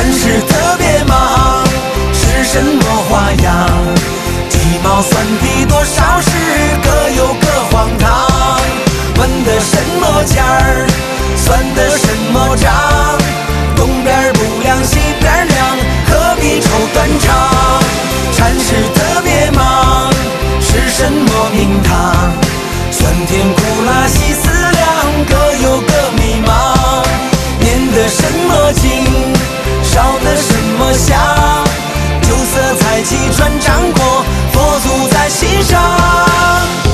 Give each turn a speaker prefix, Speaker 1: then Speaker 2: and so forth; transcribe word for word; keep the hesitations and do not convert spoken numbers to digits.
Speaker 1: 凡事特别忙，是什么花样？鸡毛蒜皮多少事，各有各荒唐。问的什么价儿，算的什么账？东边不亮西边亮，何必愁断肠？禅师特别忙，是什么名堂？酸甜苦辣细思量，各有各迷茫。念的什么经，烧的什么香？酒色财气传掌过，佛祖在心上。